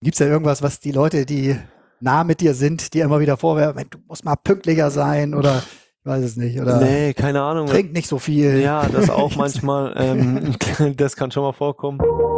Gibt es ja irgendwas, was die Leute, die nah mit dir sind, dir immer wieder vorwerfen, du musst mal pünktlicher sein oder ich weiß es nicht, oder Nee, keine Ahnung. trink nicht so viel. Ja, das auch manchmal. Das kann schon mal vorkommen.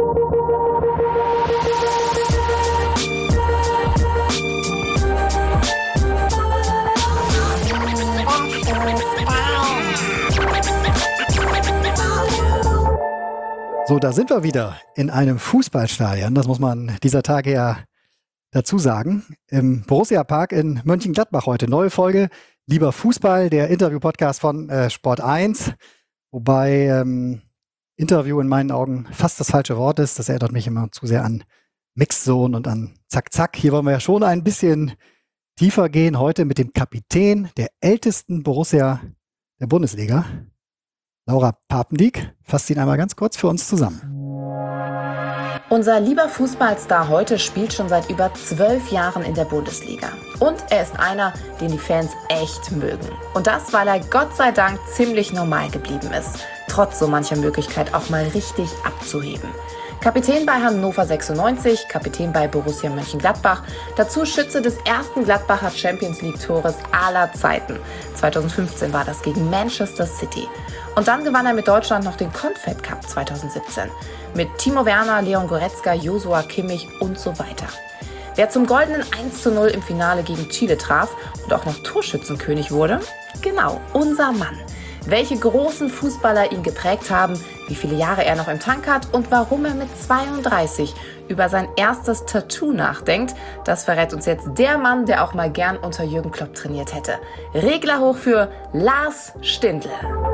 So, da sind wir wieder in einem Fußballstadion. Das muss man dieser Tage ja dazu sagen. Im Borussia-Park in Mönchengladbach heute. Neue Folge Lieber Fußball, der Interview-Podcast von Sport 1. Wobei Interview in meinen Augen fast das falsche Wort ist. Das erinnert mich immer zu sehr an Mixzone und an Zack Zack. Hier wollen wir ja schon ein bisschen tiefer gehen. Heute mit dem Kapitän der ältesten Borussia der Bundesliga. Laura Papendiek fasst ihn einmal ganz kurz für uns zusammen. Unser lieber Fußballstar heute spielt schon seit über 12 Jahren in der Bundesliga. Und er ist einer, den die Fans echt mögen. Und das, weil er Gott sei Dank ziemlich normal geblieben ist. Trotz so mancher Möglichkeit auch mal richtig abzuheben. Kapitän bei Hannover 96, Kapitän bei Borussia Mönchengladbach, dazu Schütze des ersten Gladbacher Champions-League-Tores aller Zeiten. 2015 war das gegen Manchester City. Und dann gewann er mit Deutschland noch den Confed Cup 2017. Mit Timo Werner, Leon Goretzka, Joshua Kimmich und so weiter. Wer zum goldenen 1:0 im Finale gegen Chile traf und auch noch Torschützenkönig wurde? Genau, unser Mann. Welche großen Fußballer ihn geprägt haben, wie viele Jahre er noch im Tank hat und warum er mit 32 über sein erstes Tattoo nachdenkt, das verrät uns jetzt der Mann, der auch mal gern unter Jürgen Klopp trainiert hätte. Regler hoch für Lars Stindl.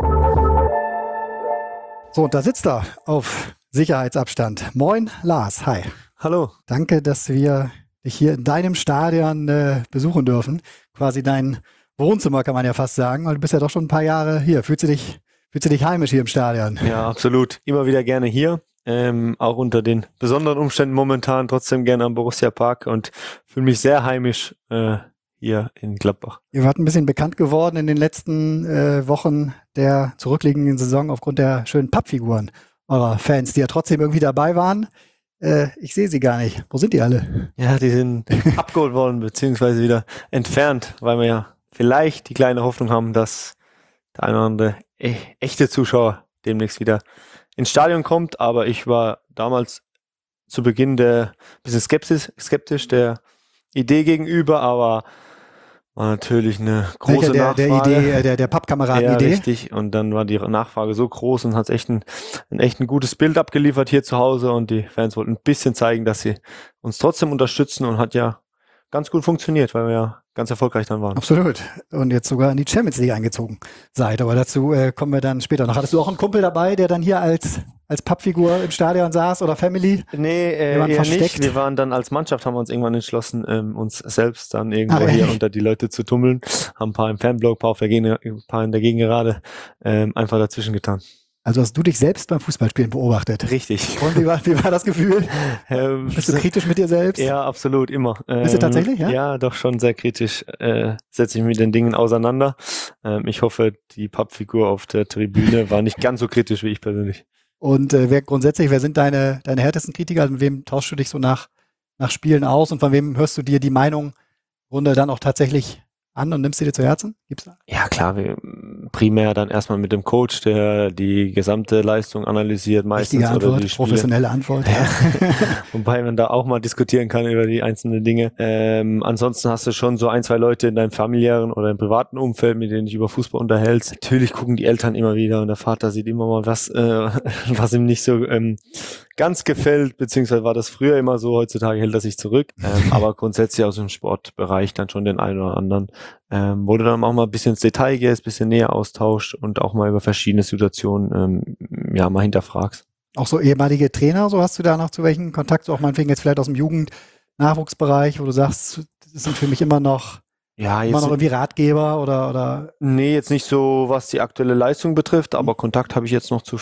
So, und da sitzt er auf Sicherheitsabstand. Moin, Lars. Hi. Hallo. Danke, dass wir dich hier in deinem Stadion besuchen dürfen. Quasi dein Wohnzimmer, kann man ja fast sagen, weil du bist ja doch schon ein paar Jahre hier. Fühlst du dich heimisch hier im Stadion? Ja, absolut. Immer wieder gerne hier. Auch unter den besonderen Umständen momentan trotzdem gerne am Borussia Park und fühle mich sehr heimisch hier in Gladbach. Ihr wart ein bisschen bekannt geworden in den letzten Wochen der zurückliegenden Saison aufgrund der schönen Pappfiguren eurer Fans, die ja trotzdem irgendwie dabei waren. Ich sehe sie gar nicht. Wo sind die alle? Ja, die sind abgeholt worden, beziehungsweise wieder entfernt, weil wir ja vielleicht die kleine Hoffnung haben, dass der eine oder andere echte Zuschauer demnächst wieder ins Stadion kommt. Aber ich war damals zu Beginn ein bisschen skeptisch der Idee gegenüber, aber war natürlich eine große Nachfrage. Der Pappkameraden-Idee. Ja, richtig. Und dann war die Nachfrage so groß und hat echt ein gutes Bild abgeliefert hier zu Hause. Und die Fans wollten ein bisschen zeigen, dass sie uns trotzdem unterstützen und hat ja ganz gut funktioniert, weil wir ja ganz erfolgreich dann waren. Absolut. Und jetzt sogar in die Champions League eingezogen seid. Aber dazu kommen wir dann später noch. Hattest du auch einen Kumpel dabei, der dann hier als Pappfigur im Stadion saß oder Family? Nee, eher nicht. Wir waren dann als Mannschaft, haben wir uns irgendwann entschlossen, uns selbst dann irgendwo hier unter die Leute zu tummeln. Haben ein paar im Fanblock, ein paar in der Gegengerade einfach dazwischen getan. Also hast du dich selbst beim Fußballspielen beobachtet? Richtig. Und wie war das Gefühl? Bist du kritisch mit dir selbst? Ja, absolut, immer. Bist du tatsächlich, ja? Ja, doch schon sehr kritisch. Setze ich mich mit den Dingen auseinander. Ich hoffe, die Pappfigur auf der Tribüne war nicht ganz so kritisch wie ich persönlich. Und wer sind deine härtesten Kritiker? Also mit wem tauschst du dich so nach Spielen aus und von wem hörst du dir die Meinung Runde dann auch tatsächlich an und nimmst sie dir zu Herzen? Gibt's da? Ja, klar, primär dann erstmal mit dem Coach, der die gesamte Leistung analysiert meistens. Richtige Antwort, oder die Spiele. Professionelle Antwort. Ja. Wobei man da auch mal diskutieren kann über die einzelnen Dinge. Ansonsten hast du schon so ein, zwei Leute in deinem familiären oder im privaten Umfeld, mit denen dich über Fußball unterhältst. Natürlich gucken die Eltern immer wieder und der Vater sieht immer mal was ihm nicht so ganz gefällt, beziehungsweise war das früher immer so, heutzutage hält er sich zurück. Aber grundsätzlich aus dem Sportbereich dann schon den einen oder anderen, wo du dann auch mal ein bisschen ins Detail gehst, ein bisschen näher austauscht und auch mal über verschiedene Situationen mal hinterfragst. Auch so ehemalige Trainer, so hast du da noch zu welchen Kontakt, so auch meinetwegen jetzt vielleicht aus dem Jugend-Nachwuchsbereich, wo du sagst, das sind für mich immer noch irgendwie Ratgeber oder? Nee, jetzt nicht so, was die aktuelle Leistung betrifft, aber Kontakt habe ich jetzt noch zu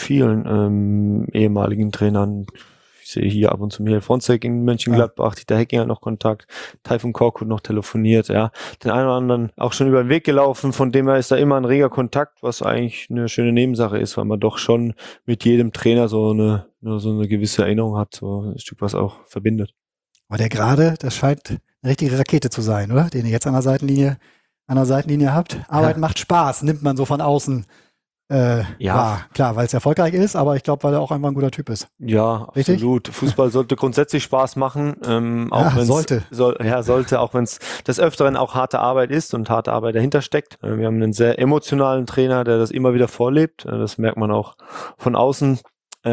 vielen ehemaligen Trainern. Ich sehe hier ab und zu Michael Fronzek in Mönchengladbach, Dieter Hecking hat noch Kontakt, Taifun Korkut noch telefoniert, ja. Den einen oder anderen auch schon über den Weg gelaufen, von dem her ist da immer ein reger Kontakt, was eigentlich eine schöne Nebensache ist, weil man doch schon mit jedem Trainer so eine gewisse Erinnerung hat, so ein Stück was auch verbindet. Aber der gerade, das scheint eine richtige Rakete zu sein, oder? Den ihr jetzt an der Seitenlinie habt. Arbeit macht Spaß, nimmt man so von außen wahr. Klar, weil es erfolgreich ist, aber ich glaube, weil er auch einfach ein guter Typ ist. Ja, Richtig? absolut. Fußball sollte grundsätzlich Spaß machen, auch wenn sollte. Sollte, auch wenn es des Öfteren auch harte Arbeit ist und harte Arbeit dahinter steckt. Wir haben einen sehr emotionalen Trainer, der das immer wieder vorlebt. Das merkt man auch von außen. Ist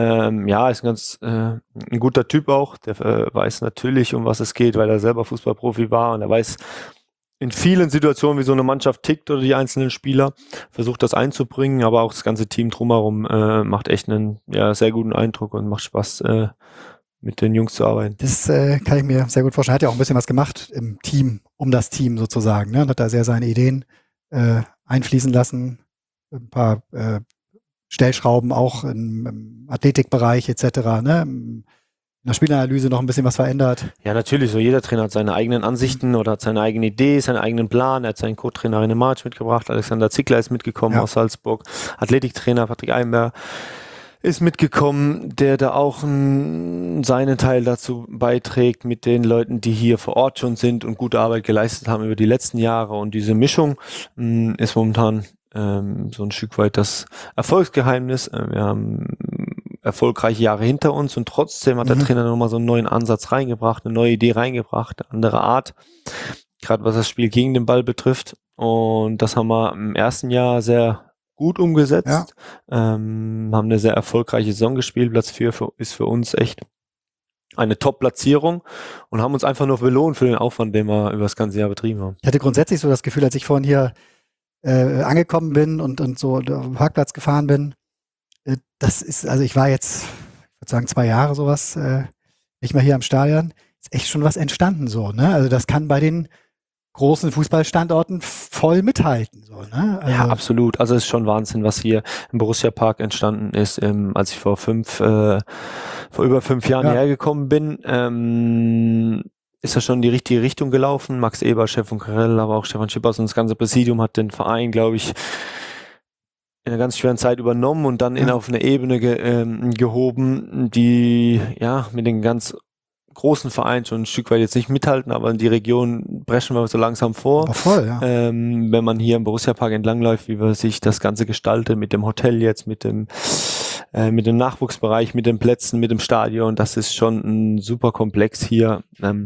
ein guter Typ auch. Der weiß natürlich, um was es geht, weil er selber Fußballprofi war und er weiß in vielen Situationen, wie so eine Mannschaft tickt oder die einzelnen Spieler, versucht das einzubringen, aber auch das ganze Team drumherum macht echt einen sehr guten Eindruck und macht Spaß, mit den Jungs zu arbeiten. Das kann ich mir sehr gut vorstellen. Er hat ja auch ein bisschen was gemacht im Team, um das Team sozusagen. Ne? Hat da sehr seine Ideen einfließen lassen. Ein paar Stellschrauben auch im Athletikbereich etc. Ne? In der Spielanalyse noch ein bisschen was verändert. Ja, natürlich. So jeder Trainer hat seine eigenen Ansichten oder hat seine eigene Idee, seinen eigenen Plan. Er hat seinen Co-Trainer René March mitgebracht. Alexander Zickler ist mitgekommen aus Salzburg. Athletiktrainer Patrick Eibenberg ist mitgekommen, der da auch seinen Teil dazu beiträgt mit den Leuten, die hier vor Ort schon sind und gute Arbeit geleistet haben über die letzten Jahre. Und diese Mischung ist momentan so ein Stück weit das Erfolgsgeheimnis. Wir haben erfolgreiche Jahre hinter uns und trotzdem hat der Trainer nochmal so einen neuen Ansatz reingebracht, eine neue Idee reingebracht, eine andere Art, gerade was das Spiel gegen den Ball betrifft. Und das haben wir im ersten Jahr sehr gut umgesetzt, haben eine sehr erfolgreiche Saison gespielt. Platz 4 ist für uns echt eine Top-Platzierung und haben uns einfach nur belohnt für den Aufwand, den wir über das ganze Jahr betrieben haben. Ich hatte grundsätzlich so das Gefühl, als ich vorhin hier angekommen bin und so auf den Parkplatz gefahren bin, das ist, also ich war jetzt, ich würde sagen 2 Jahre sowas, nicht mehr hier am Stadion, ist echt schon was entstanden so, ne? Also das kann bei den großen Fußballstandorten voll mithalten, so, ne? Also ja, absolut. Also es ist schon Wahnsinn, was hier im Borussia Park entstanden ist, als ich vor über 5 Jahren hergekommen bin. Ist das schon in die richtige Richtung gelaufen. Max Eber, Chef von Karel, aber auch Stefan Schippers und das ganze Präsidium hat den Verein, glaube ich, in einer ganz schweren Zeit übernommen und dann auf eine Ebene gehoben, die mit den ganz großen Vereinen schon ein Stück weit jetzt nicht mithalten, aber in die Region preschen wir so langsam vor. aber voll, ja. Wenn man hier im Borussia Park entlangläuft, wie wir sich das Ganze gestaltet, mit dem Hotel jetzt, mit dem Nachwuchsbereich, mit den Plätzen, mit dem Stadion, das ist schon ein super Komplex hier.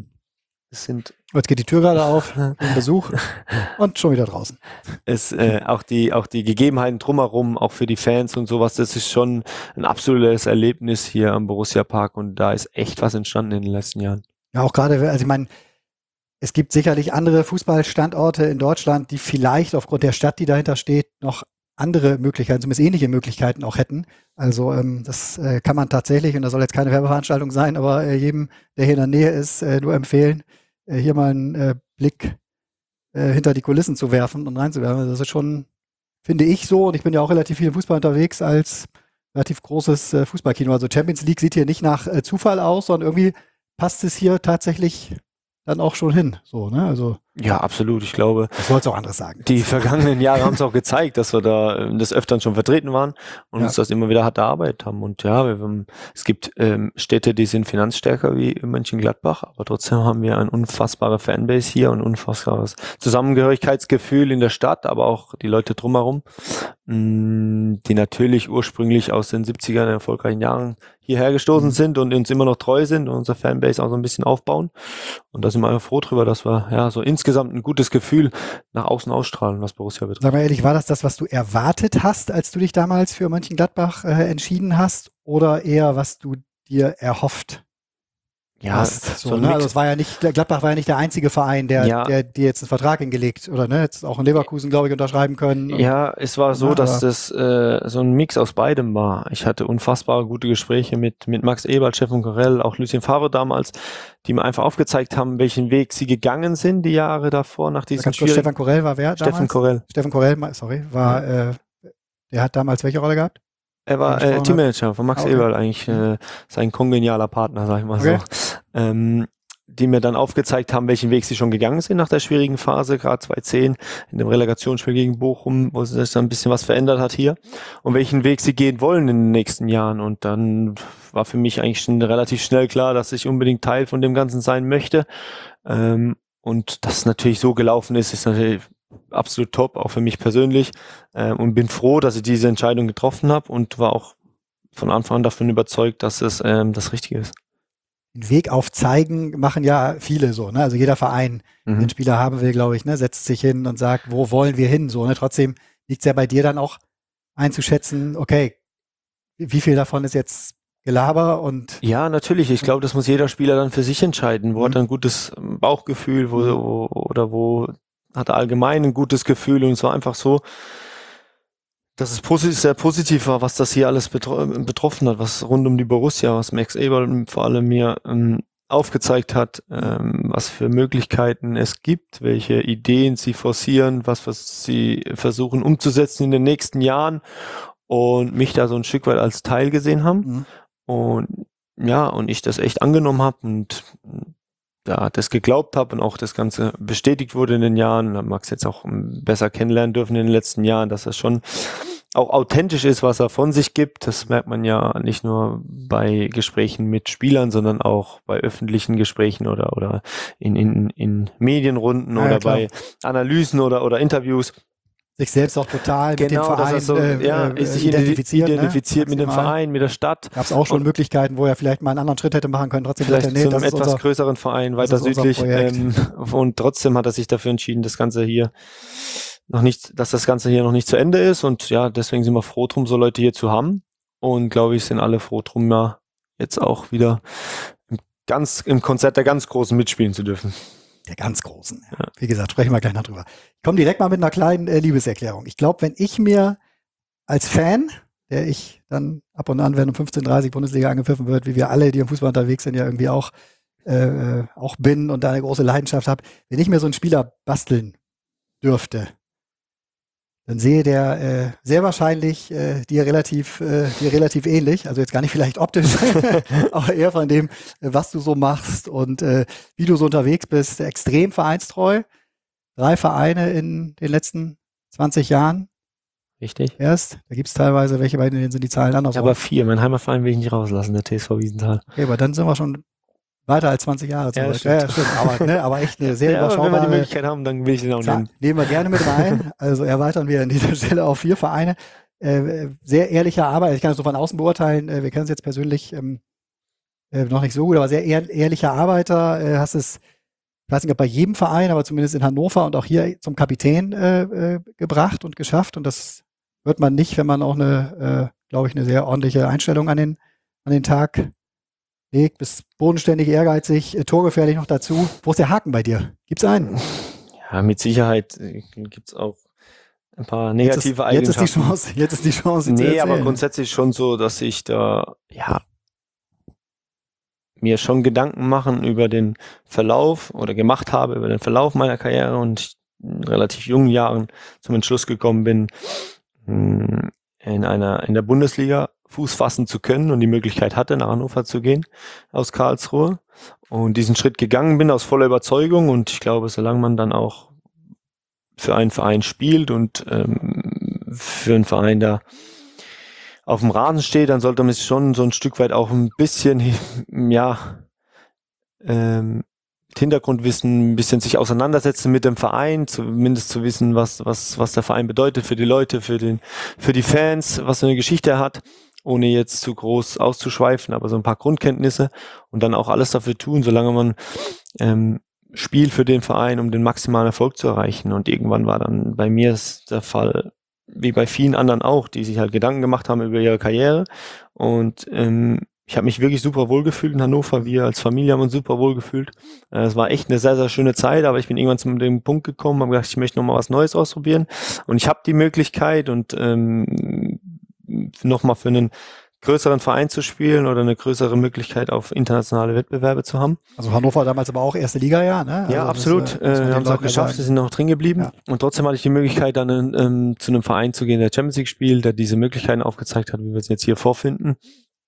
Jetzt geht die Tür gerade auf, Besuch und schon wieder draußen. Auch die Gegebenheiten drumherum, auch für die Fans und sowas, das ist schon ein absolutes Erlebnis hier am Borussia Park und da ist echt was entstanden in den letzten Jahren. Ja, auch gerade, also ich meine, es gibt sicherlich andere Fußballstandorte in Deutschland, die vielleicht aufgrund der Stadt, die dahinter steht, noch andere Möglichkeiten, zumindest ähnliche Möglichkeiten auch hätten. Also das kann man tatsächlich, und das soll jetzt keine Werbeveranstaltung sein, aber jedem, der hier in der Nähe ist, nur empfehlen, hier mal einen Blick hinter die Kulissen zu werfen und reinzuwerfen. Also das ist schon, finde ich so, und ich bin ja auch relativ viel im Fußball unterwegs, als relativ großes Fußballkino. Also Champions League sieht hier nicht nach Zufall aus, sondern irgendwie passt es hier tatsächlich dann auch schon hin. So, ne? Also ja, absolut. Ich glaube, das sollst du auch anderes sagen. Die vergangenen Jahre haben es auch gezeigt, dass wir da des Öfteren schon vertreten waren und uns das immer wieder hart erarbeitet haben. Und es gibt Städte, die sind finanzstärker wie Mönchengladbach, aber trotzdem haben wir ein unfassbare Fanbase hier und ein unfassbares Zusammengehörigkeitsgefühl in der Stadt, aber auch die Leute drumherum, die natürlich ursprünglich aus den 70er erfolgreichen Jahren hierher gestoßen sind und uns immer noch treu sind und unser Fanbase auch so ein bisschen aufbauen. Und da sind wir einfach froh drüber, dass wir so insgesamt ein gutes Gefühl nach außen ausstrahlen, was Borussia betrifft. Sag mal ehrlich, war das, was du erwartet hast, als du dich damals für Mönchengladbach entschieden hast, oder eher, was du dir erhofft hast? So, ne? Also es war ja nicht, Gladbach war ja nicht der einzige Verein, der dir jetzt einen Vertrag hingelegt, oder ne? Jetzt auch in Leverkusen, glaube ich, unterschreiben können. Ja, es war so, dass das so ein Mix aus beidem war. Ich hatte unfassbare gute Gespräche mit Max Eberl, Chef von Karel, auch Lucien Favre damals, die mir einfach aufgezeigt haben, welchen Weg sie gegangen sind, die Jahre davor, nach diesem schwierigen... Stefan Korell war wer damals? Stefan Korell, sorry, der hat damals welche Rolle gehabt? Er war Teammanager von Max Eberl, eigentlich sein kongenialer Partner, sag ich mal so. die mir dann aufgezeigt haben, welchen Weg sie schon gegangen sind nach der schwierigen Phase, gerade 2010 in dem Relegationsspiel gegen Bochum, wo sich dann ein bisschen was verändert hat hier, und welchen Weg sie gehen wollen in den nächsten Jahren. Und dann war für mich eigentlich schon relativ schnell klar, dass ich unbedingt Teil von dem Ganzen sein möchte. Und dass es natürlich so gelaufen ist natürlich absolut top, auch für mich persönlich. Und bin froh, dass ich diese Entscheidung getroffen habe und war auch von Anfang an davon überzeugt, dass es das Richtige ist. Den Weg aufzeigen machen ja viele so, ne? Also jeder Verein, den Spieler haben will, glaube ich, ne, setzt sich hin und sagt, wo wollen wir hin? So, ne? Trotzdem liegt es ja bei dir dann auch einzuschätzen, okay, wie viel davon ist jetzt Gelaber und. Ja, natürlich. Ich glaube, das muss jeder Spieler dann für sich entscheiden. Wo hat er ein gutes Bauchgefühl, wo hat er allgemein ein gutes Gefühl, und es war einfach so, dass es sehr positiv war, was das hier alles betroffen hat, was rund um die Borussia, was Max Eberl vor allem mir aufgezeigt hat, was für Möglichkeiten es gibt, welche Ideen sie forcieren, was sie versuchen umzusetzen in den nächsten Jahren, und mich da so ein Stück weit als Teil gesehen haben. Und ja, und ich das echt angenommen habe und da das geglaubt habe und auch das Ganze bestätigt wurde in den Jahren. Da Max jetzt auch besser kennenlernen dürfen in den letzten Jahren, dass er schon auch authentisch ist, was er von sich gibt. Das merkt man ja nicht nur bei Gesprächen mit Spielern, sondern auch bei öffentlichen Gesprächen oder in Medienrunden oder bei Analysen oder Interviews. Sich selbst auch total mit dem Verein sich identifiziert mit dem Verein, mit der Stadt. Gab es auch schon Möglichkeiten, wo er vielleicht mal einen anderen Schritt hätte machen können, trotzdem vielleicht zu einem etwas größeren Verein, weiter südlich. Und trotzdem hat er sich dafür entschieden, das Ganze hier dass das Ganze hier noch nicht zu Ende ist. Und ja, deswegen sind wir froh drum, so Leute hier zu haben. Und glaube ich, sind alle froh drum, ja, jetzt auch wieder im Konzert der ganz Großen mitspielen zu dürfen. Der ganz Großen. Ja. Wie gesagt, sprechen wir gleich noch drüber. Ich komme direkt mal mit einer kleinen Liebeserklärung. Ich glaube, wenn ich mir als Fan, der ich dann ab und an, wenn um 15:30 Uhr Bundesliga angepfiffen wird, wie wir alle, die im Fußball unterwegs sind, ja irgendwie auch bin und da eine große Leidenschaft habe, wenn ich mir so einen Spieler basteln dürfte, dann sehe der sehr wahrscheinlich dir relativ ähnlich, also jetzt gar nicht vielleicht optisch, aber eher von dem, was du so machst und wie du so unterwegs bist, extrem vereinstreu. 3 Vereine in den letzten 20 Jahren. Richtig. Erst, da gibt es teilweise welche, bei denen sind die Zahlen anders. Aber 4, mein Heimatverein will ich nicht rauslassen, der TSV Wiesenthal. Okay, aber dann sind wir schon weiter als 20 Jahre zurück. Stimmt. Aber echt eine sehr überschaubare. Wenn wir die Möglichkeit haben, dann will ich den auch nehmen. Nehmen wir gerne mit rein. Also erweitern wir an dieser Stelle auf 4 Vereine. Sehr ehrliche Arbeit. Ich kann es so von außen beurteilen. Wir kennen es jetzt persönlich noch nicht so gut, aber sehr ehrlicher Arbeiter. Hast es, ich weiß nicht, ob bei jedem Verein, aber zumindest in Hannover und auch hier zum Kapitän gebracht und geschafft. Und das wird man nicht, wenn man auch eine sehr ordentliche Einstellung an den Tag legt, bist bodenständig, ehrgeizig, torgefährlich noch dazu. Wo ist der Haken bei dir? Gibt's einen? Ja, mit Sicherheit gibt's auch ein paar negative Eigenschaften. Jetzt ist die Chance. Nee, aber grundsätzlich schon so, dass ich da, mir schon Gedanken machen über den Verlauf oder gemacht habe über den Verlauf meiner Karriere und in relativ jungen Jahren zum Entschluss gekommen bin, in der Bundesliga Fuß fassen zu können und die Möglichkeit hatte, nach Hannover zu gehen aus Karlsruhe, und diesen Schritt gegangen bin aus voller Überzeugung. Und ich glaube, solange man dann auch für einen Verein spielt und für einen Verein da auf dem Rasen steht, dann sollte man sich schon so ein Stück weit auch ein bisschen Hintergrundwissen, ein bisschen sich auseinandersetzen mit dem Verein, zumindest zu wissen, was der Verein bedeutet für die Leute, für die Fans, was für eine Geschichte er hat, ohne jetzt zu groß auszuschweifen, aber so ein paar Grundkenntnisse, und dann auch alles dafür tun, solange man spielt für den Verein, um den maximalen Erfolg zu erreichen. Und irgendwann war dann bei mir der Fall, wie bei vielen anderen auch, die sich halt Gedanken gemacht haben über ihre Karriere, und ich habe mich wirklich super wohl gefühlt in Hannover. Wir als Familie haben uns super wohl gefühlt. Es war echt eine sehr, sehr schöne Zeit, aber ich bin irgendwann zu dem Punkt gekommen, habe gedacht, ich möchte nochmal was Neues ausprobieren. Und ich habe die Möglichkeit, und nochmal für einen größeren Verein zu spielen oder eine größere Möglichkeit auf internationale Wettbewerbe zu haben. Also Hannover damals aber auch erste Liga, ja, ne? Ja, also absolut. Haben es auch geschafft, sie sind noch drin geblieben. Ja. Und trotzdem hatte ich die Möglichkeit, dann zu einem Verein zu gehen, der Champions League spielt, der diese Möglichkeiten aufgezeigt hat, wie wir es jetzt hier vorfinden.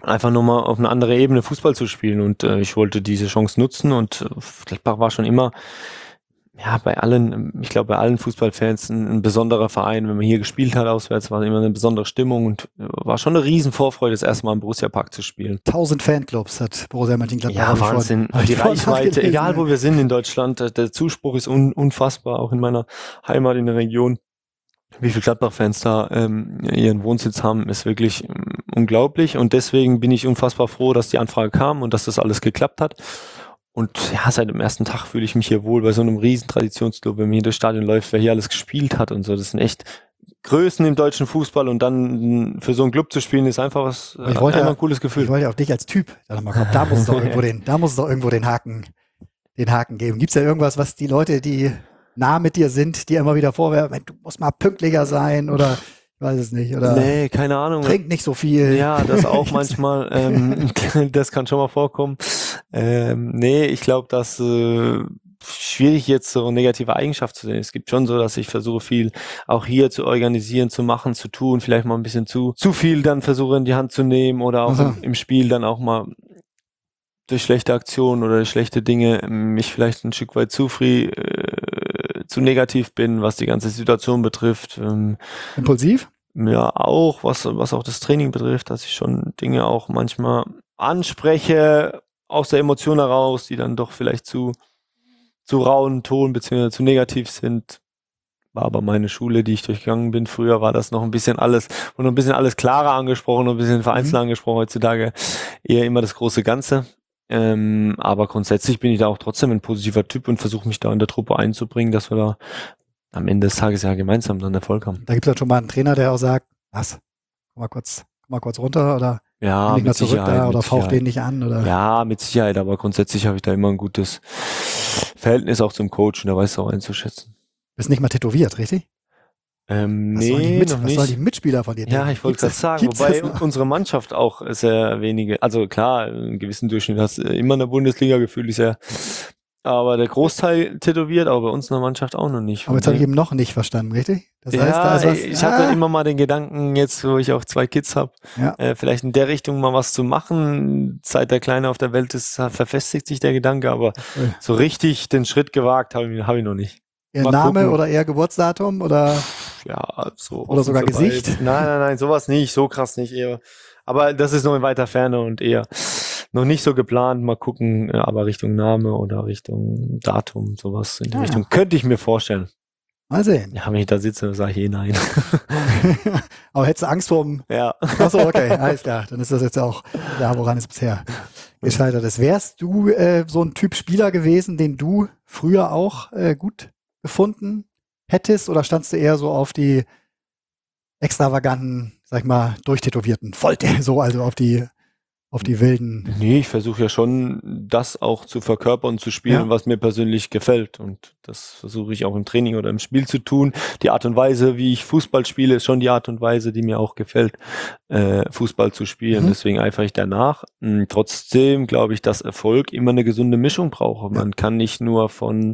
einfach nochmal auf eine andere Ebene Fußball zu spielen. Und ich wollte diese Chance nutzen und Gladbach war schon immer, ja, ich glaube bei allen Fußballfans ein besonderer Verein. Wenn man hier gespielt hat auswärts, war immer eine besondere Stimmung und war schon eine riesen Vorfreude, das erste Mal im Borussia-Park zu spielen. 1000 Fanclubs hat Borussia Mönchengladbach. Ja, Wahnsinn. Die Reichweite, egal wo wir sind in Deutschland, der Zuspruch ist unfassbar, auch in meiner Heimat in der Region. Wie viele Gladbach-Fans da ihren Wohnsitz haben, ist wirklich unglaublich. Und deswegen bin ich unfassbar froh, dass die Anfrage kam und dass das alles geklappt hat. Und ja, seit dem ersten Tag fühle ich mich hier wohl bei so einem riesen Traditionsclub, wenn man hier durchs Stadion läuft, wer hier alles gespielt hat und so. Das sind echt Größen im deutschen Fußball und dann für so einen Club zu spielen, ist einfach ein cooles Gefühl. Ich wollte ja auf dich als Typ da muss es doch irgendwo den Haken geben. Gibt es ja irgendwas, was die Leute, die nah mit dir sind, dir immer wieder vorwerfen, du musst mal pünktlicher sein oder ich weiß es nicht. Oder nee, keine Ahnung. Trink nicht so viel. Ja, das auch manchmal. Das kann schon mal vorkommen. Nee, ich glaube, dass schwierig jetzt so negative Eigenschaft zu sehen. Es gibt schon so, dass ich versuche viel auch hier zu organisieren, zu machen, zu tun, vielleicht mal ein bisschen zu viel dann versuche in die Hand zu nehmen oder auch im Spiel dann auch mal durch schlechte Aktionen oder durch schlechte Dinge mich vielleicht ein Stück weit zu negativ bin, was die ganze Situation betrifft. Impulsiv? Ja, auch, was auch das Training betrifft, dass ich schon Dinge auch manchmal anspreche, aus der Emotion heraus, die dann doch vielleicht zu rauen Ton bzw. zu negativ sind. War aber meine Schule, die ich durchgegangen bin. Früher war das noch ein bisschen alles klarer angesprochen und ein bisschen vereinzelter angesprochen. Heutzutage eher immer das große Ganze. Aber grundsätzlich bin ich da auch trotzdem ein positiver Typ und versuche mich da in der Truppe einzubringen, dass wir da am Ende des Tages ja gemeinsam dann Erfolg haben. Da gibt es dann schon mal einen Trainer, der auch sagt, was? Komm mal kurz runter oder ja, nicht mehr zurück da oder fauch den nicht an oder? Ja, mit Sicherheit, aber grundsätzlich habe ich da immer ein gutes Verhältnis auch zum Coach und der weiß es auch einzuschätzen. Bist nicht mal tätowiert, richtig? Nee, was soll die Mitspieler von dir denken? Ja, ich wollte gerade sagen, wobei unsere Mannschaft auch sehr wenige, also klar, einen gewissen Durchschnitt hast du immer in der Bundesliga, gefühlt ist ja, aber der Großteil tätowiert, aber bei uns in der Mannschaft auch noch nicht. Aber jetzt habe ich eben noch nicht verstanden, richtig? Das heißt, da ist was, ich habe dann immer mal den Gedanken, jetzt wo ich auch 2 Kids habe, vielleicht in der Richtung mal was zu machen. Seit der Kleine auf der Welt ist, verfestigt sich der Gedanke, aber so richtig den Schritt gewagt habe ich noch nicht. Ihr Name oder eher Geburtsdatum oder? Ja, so. Oder sogar Gesicht? Nein, sowas nicht, so krass nicht eher. Aber das ist noch in weiter Ferne und eher noch nicht so geplant. Mal gucken, aber Richtung Name oder Richtung Datum, sowas in die Richtung. Könnte ich mir vorstellen. Mal sehen. Ja, wenn ich da sitze, sage ich nein. Aber hättest du Angst vor dem? Ja. Achso, okay, alles klar. Dann ist das jetzt auch da, woran es bisher gescheitert ist. Wärst du so ein Typ Spieler gewesen, den du früher auch gut gefunden hättest oder standst du eher so auf die extravaganten, sag ich mal, durchtätowierten, also auf die wilden? Nee, ich versuche ja schon, das auch zu verkörpern und zu spielen, was mir persönlich gefällt. Und das versuche ich auch im Training oder im Spiel zu tun. Die Art und Weise, wie ich Fußball spiele, ist schon die Art und Weise, die mir auch gefällt, Fußball zu spielen. Deswegen eifere ich danach. Trotzdem glaube ich, dass Erfolg immer eine gesunde Mischung braucht. Man kann nicht nur von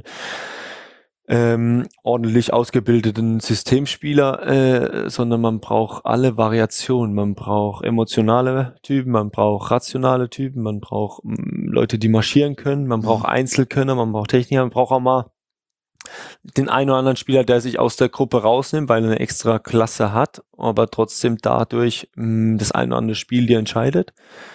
ordentlich ausgebildeten Systemspieler, sondern man braucht alle Variationen. Man braucht emotionale Typen, man braucht rationale Typen, man braucht Leute, die marschieren können, man braucht Einzelkönner, man braucht Techniker, man braucht auch mal den einen oder anderen Spieler, der sich aus der Gruppe rausnimmt, weil er eine extra Klasse hat, aber trotzdem dadurch das ein oder andere Spiel dir entscheidet.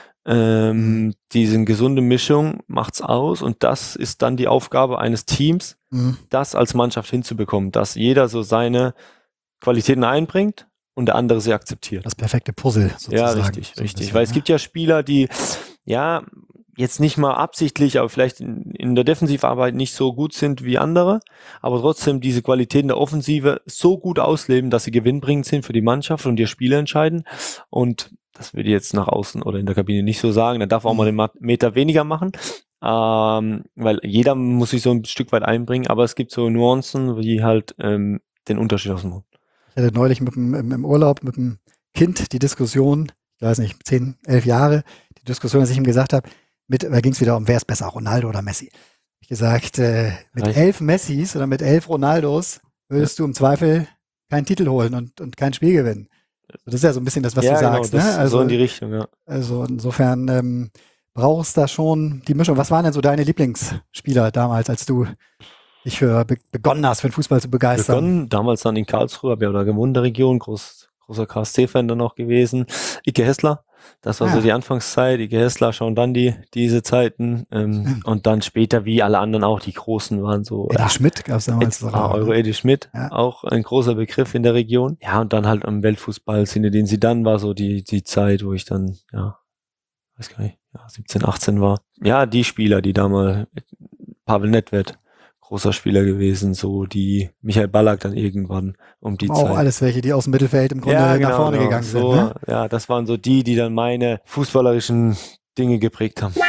Diese gesunde Mischung macht's aus und das ist dann die Aufgabe eines Teams, das als Mannschaft hinzubekommen, dass jeder so seine Qualitäten einbringt und der andere sie akzeptiert. Das perfekte Puzzle sozusagen. Ja, richtig. Bisschen, weil es gibt ja Spieler, die jetzt nicht mal absichtlich, aber vielleicht in der Defensivarbeit nicht so gut sind wie andere, aber trotzdem diese Qualitäten der Offensive so gut ausleben, dass sie gewinnbringend sind für die Mannschaft und ihr Spiele entscheiden. Und das würde ich jetzt nach außen oder in der Kabine nicht so sagen. Da darf auch mal den Meter weniger machen, weil jeder muss sich so ein Stück weit einbringen, aber es gibt so Nuancen, wie halt den Unterschied ausmachen. Ich hatte neulich im Urlaub mit dem Kind die Diskussion, ich weiß nicht, 10, 11 Jahre, die Diskussion, dass ich ihm gesagt habe, da ging es wieder um, wer ist besser, Ronaldo oder Messi. Ich gesagt, mit 11 Messis oder mit 11 Ronaldos würdest du im Zweifel keinen Titel holen und kein Spiel gewinnen. Das ist ja so ein bisschen das, was du ja, sagst. genau, Ne? so in die Richtung, ja. Also insofern brauchst du da schon die Mischung. Was waren denn so deine Lieblingsspieler damals, als du dich begonnen hast, für den Fußball zu begeistern? Begonnen, damals dann in Karlsruhe, habe ja da gewohnt in der Region, großer KSC-Fan dann auch gewesen. Icke Hessler, das war so die Anfangszeit. Icke Hessler, schon dann diese Zeiten. Und dann später, wie alle anderen auch, die Großen waren so. Eddie Schmidt gab es damals. Euro Eddie Schmidt, auch ein großer Begriff in der Region. Ja, und dann halt im Weltfußball, Zinedine Zidane war so die Zeit, wo ich dann, weiß gar nicht, 17, 18 war. Ja, die Spieler, die damals, Pavel Nedved, großer Spieler gewesen, so die Michael Ballack dann irgendwann um die Zeit. Auch alles welche, die aus dem Mittelfeld im Grunde nach vorne gegangen sind. So, ne? Ja, das waren so die dann meine fußballerischen Dinge geprägt haben.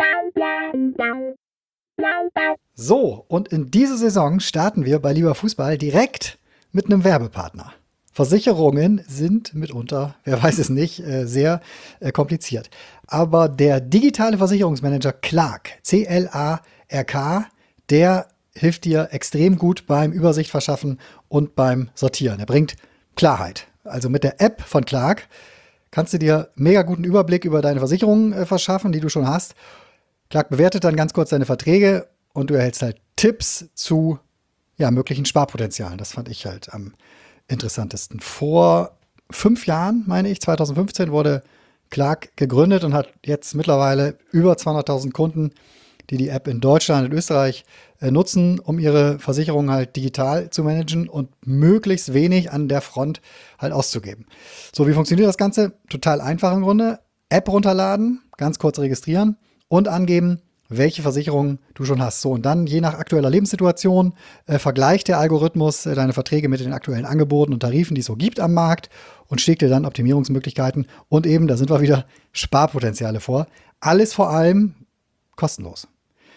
So, und in diese Saison starten wir bei Lieber Fußball direkt mit einem Werbepartner. Versicherungen sind mitunter, wer weiß es nicht, sehr kompliziert. Aber der digitale Versicherungsmanager Clark, C-L-A-R-K, der hilft dir extrem gut beim Übersicht verschaffen und beim Sortieren. Er bringt Klarheit. Also mit der App von Clark kannst du dir mega guten Überblick über deine Versicherungen verschaffen, die du schon hast. Clark bewertet dann ganz kurz deine Verträge und du erhältst halt Tipps zu möglichen Sparpotenzialen. Das fand ich halt am interessantesten. Vor 5 Jahren, meine ich, 2015, wurde Clark gegründet und hat jetzt mittlerweile über 200.000 Kunden, die App in Deutschland und Österreich nutzen, um ihre Versicherungen halt digital zu managen und möglichst wenig an der Front halt auszugeben. So, wie funktioniert das Ganze? Total einfach im Grunde. App runterladen, ganz kurz registrieren und angeben, welche Versicherungen du schon hast. So, und dann je nach aktueller Lebenssituation vergleicht der Algorithmus deine Verträge mit den aktuellen Angeboten und Tarifen, die es so gibt am Markt und schlägt dir dann Optimierungsmöglichkeiten und eben, da sind wir wieder, Sparpotenziale vor. Alles vor allem kostenlos.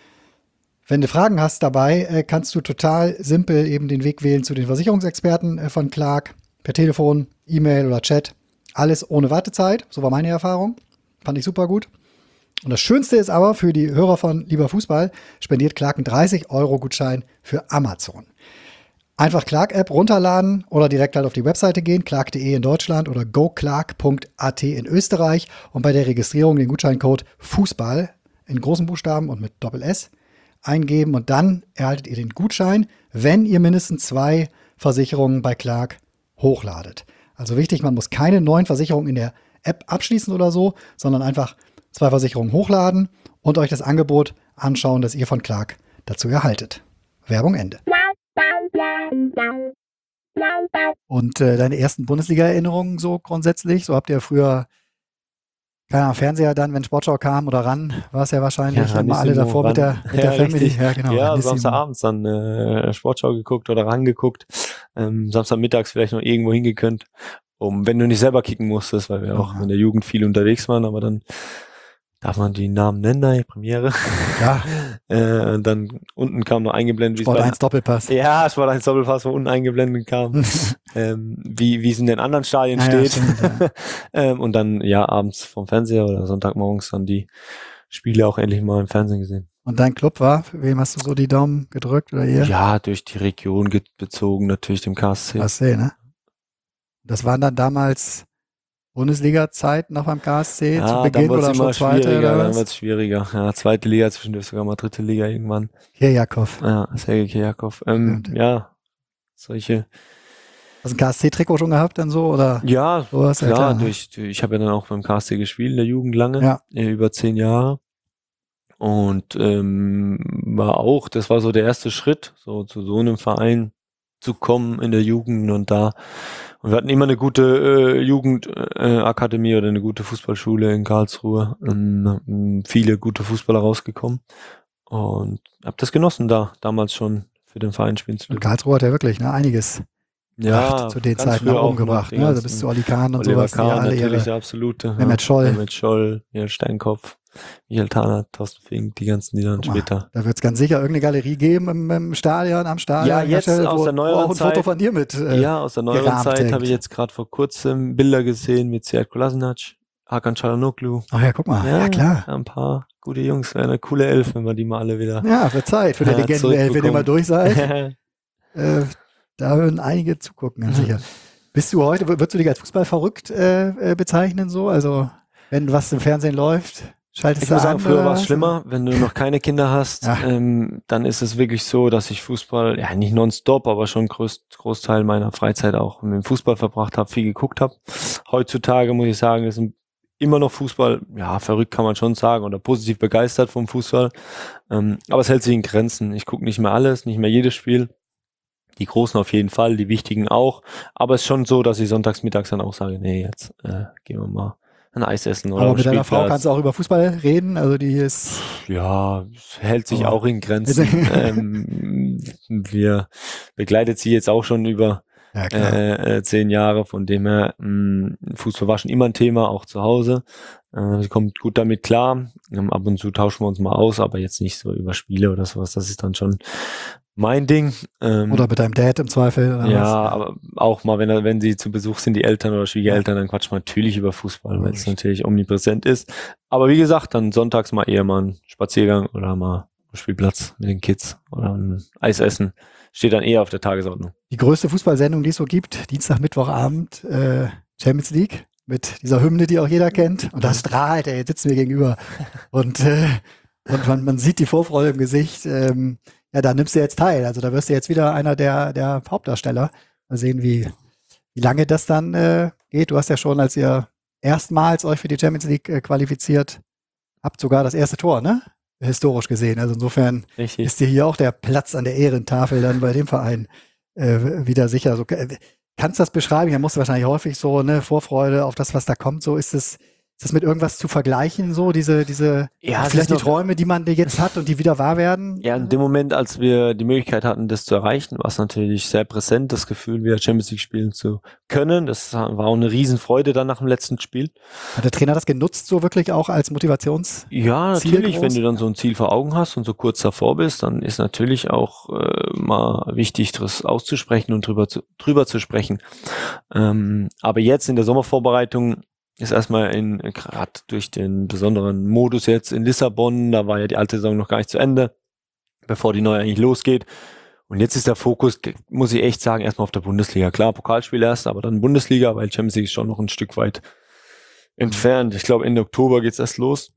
Wenn du Fragen hast dabei, kannst du total simpel eben den Weg wählen zu den Versicherungsexperten von Clark, per Telefon, E-Mail oder Chat. Alles ohne Wartezeit, so war meine Erfahrung. Fand ich super gut. Und das Schönste ist aber, für die Hörer von Lieber Fußball spendiert Clark einen 30-Euro-Gutschein für Amazon. Einfach Clark-App runterladen oder direkt halt auf die Webseite gehen, clark.de in Deutschland oder goclark.at in Österreich und bei der Registrierung den Gutscheincode Fußball in großen Buchstaben und mit Doppel-S eingeben und dann erhaltet ihr den Gutschein, wenn ihr mindestens 2 Versicherungen bei Clark hochladet. Also wichtig, man muss keine neuen Versicherungen in der App abschließen oder so, sondern einfach 2 Versicherungen hochladen und euch das Angebot anschauen, das ihr von Clark dazu erhaltet. Werbung Ende. Und deine ersten Bundesliga-Erinnerungen so grundsätzlich? So habt ihr früher, keine Ahnung, Fernseher dann, wenn Sportschau kam oder ran, war es ja wahrscheinlich immer alle davor mit der Family. Richtig. Ja, genau. Ja, Samstagabends dann Sportschau geguckt oder rangeguckt. Samstagmittags vielleicht noch irgendwo hingekönnt, wenn du nicht selber kicken musstest, weil wir auch in der Jugend viel unterwegs waren, aber dann darf man die Namen nennen, da, Premiere. Ja. Dann unten kam noch eingeblendet, Sport 1 Doppelpass. Ja, Sport 1 Doppelpass, wo unten eingeblendet kam, wie es in den anderen Stadien steht. Stimmt, ja. Und dann, abends vom Fernseher oder Sonntagmorgens dann die Spiele auch endlich mal im Fernsehen gesehen. Und dein Club war? Für wem hast du so die Daumen gedrückt oder ihr? Ja, durch die Region bezogen, natürlich dem KSC. KSC, ne? Das waren dann damals Bundesliga-Zeit noch beim KSC zu Beginn oder schon zweite? Oder dann wird es schwieriger. Ja, zweite Liga, zwischendurch sogar mal dritte Liga irgendwann. Kirjakov. Ja, Sergej Kirjakov. Solche. Hast du ein KSC-Trikot schon gehabt dann so? Oder? Ja, sowas? klar. Ich habe ja dann auch beim KSC gespielt in der Jugend lange, über 10 Jahre. Und das war so der erste Schritt, so zu so einem Verein zu kommen in der Jugend und wir hatten immer eine gute Jugendakademie oder eine gute Fußballschule in Karlsruhe. Viele gute Fußballer rausgekommen und habe das genossen, damals schon für den Verein spielen zu dürfen. Und Karlsruhe hat ja wirklich einiges zu den Zeiten nach oben gebracht. Ne? Also bis zu Oli Kahn und Oliver sowas. Kahn, natürlich der absolute. Mehmet Scholl, Michael Steinkopf, Michael Tahner, Thorsten Fink, die ganzen, die dann später. Da wird es ganz sicher irgendeine Galerie geben im Stadion, am Stadion. Ja, jetzt aus der neueren Zeit. Ein Foto von dir mit. Aus der neueren Zeit habe ich jetzt gerade vor kurzem Bilder gesehen mit Sead Kolasinac, Hakan Çalhanoğlu. Ach ja, guck mal. Ja, klar. Ein paar gute Jungs. Wäre eine coole Elf, wenn wir die mal alle wieder. Ja, für Zeit, für die Legendenelf, wenn ihr mal durch seid. Da würden einige zugucken, ganz sicher. Bist du heute, würdest du dich als Fußball verrückt bezeichnen so? Also wenn was im Fernsehen läuft, schaltest du an? Ich muss sagen, früher war es oder? schlimmer. Wenn du noch keine Kinder hast, Ja. dann ist es wirklich so, dass ich Fußball, ja nicht nonstop, aber schon Großteil meiner Freizeit auch mit dem Fußball verbracht habe, viel geguckt habe. Heutzutage muss ich sagen, ist immer noch Fußball, ja, verrückt kann man schon sagen, oder positiv begeistert vom Fußball. Aber es hält sich in Grenzen. Ich gucke nicht mehr alles, nicht mehr jedes Spiel. Die Großen auf jeden Fall, die Wichtigen auch. Aber es ist schon so, dass ich sonntags mittags dann auch sage, nee, jetzt gehen wir mal ein Eis essen oder Aber auf mit deiner Frau Spielplatz. kannst du auch über Fußball reden, also die ist... Ja, es hält sich Aber- auch in Grenzen. Wir begleitet sie jetzt auch schon über Ja, klar. 10 Jahre, von dem her, Fußball war schon immer ein Thema, auch zu Hause. Sie kommt gut damit klar. Ab und zu tauschen wir uns mal aus, aber jetzt nicht so über Spiele oder sowas. Das ist dann schon mein Ding. Oder mit deinem Dad im Zweifel. Oder Ja, was? aber auch mal, wenn sie zu Besuch sind, die Eltern oder Schwiegereltern, dann quatscht man natürlich über Fußball, weil es natürlich omnipräsent ist. Aber wie gesagt, dann sonntags mal eher mal ein Spaziergang oder mal ein Spielplatz mit den Kids oder ein Eis essen. Steht dann eher auf der Tagesordnung. Die größte Fußballsendung, die es so gibt, Dienstag, Mittwochabend, Champions League, mit dieser Hymne, die auch jeder kennt. Und das strahlt, ey, jetzt sitzen wir gegenüber. Und man sieht die Vorfreude im Gesicht. Ja, da nimmst du jetzt teil. Also da wirst du jetzt wieder einer der Hauptdarsteller. Mal sehen, wie lange das dann geht. Du hast ja schon, als ihr erstmals euch für die Champions League qualifiziert habt, sogar das erste Tor, ne? Historisch gesehen. Also insofern Richtig. ist dir hier auch der Platz an der Ehrentafel dann bei dem Verein wieder sicher. So, kannst du das beschreiben? Da musst du wahrscheinlich häufig so, ne, Vorfreude auf das, was da kommt. So ist das mit irgendwas zu vergleichen, so diese Ja, es vielleicht ist die noch- Träume, die man jetzt hat und die wieder wahr werden? Ja, in dem Moment, als wir die Möglichkeit hatten, das zu erreichen, war es natürlich sehr präsent, das Gefühl, wieder Champions League spielen zu können. Das war auch eine Riesenfreude dann nach dem letzten Spiel. Hat der Trainer das genutzt, so wirklich auch als Motivations? Ja, Ziel natürlich, groß? wenn du dann so ein Ziel vor Augen hast und so kurz davor bist, dann ist natürlich auch mal wichtig, das auszusprechen und drüber zu sprechen. Aber jetzt in der Sommervorbereitung ist erstmal gerade durch den besonderen Modus jetzt in Lissabon, da war ja die alte Saison noch gar nicht zu Ende, bevor die neue eigentlich losgeht. Und jetzt ist der Fokus, muss ich echt sagen, erstmal auf der Bundesliga. Klar, Pokalspiel erst, aber dann Bundesliga, weil Champions League ist schon noch ein Stück weit entfernt. Ich glaube, Ende Oktober geht's erst los.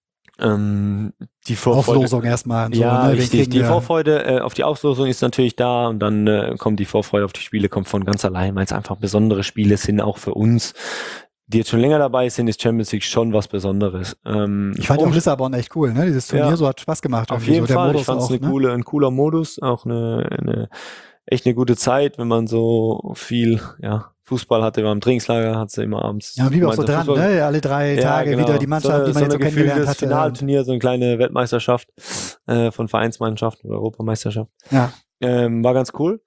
Die Vorfreude, Auflosung erstmal. und so, ja, ne? Wen richtig. kriegen Die wir? Vorfreude auf die Auslosung ist natürlich da und dann kommt die Vorfreude auf die Spiele, kommt von ganz allein, weil es einfach besondere Spiele sind, auch für uns, die jetzt schon länger dabei sind, ist Champions League schon was Besonderes. Ich fand auch Lissabon echt cool, ne? Dieses Turnier, Ja. so hat Spaß gemacht. Auf irgendwie, jeden so der Fall, Modus ich fand es auch, ne? ein cooler Modus, auch echt eine gute Zeit, wenn man so viel, Fußball hatte, war im Trainingslager, hat sie immer abends. Ja, und wie auch so gemeinsam dran, Fußball- ne? Alle 3 Ja, Tage genau. wieder die Mannschaft, die man jetzt so kennengelernt gefühltes hatte. Finalturnier, so eine kleine Weltmeisterschaft von Vereinsmannschaften oder Europameisterschaft. Ja. War ganz cool.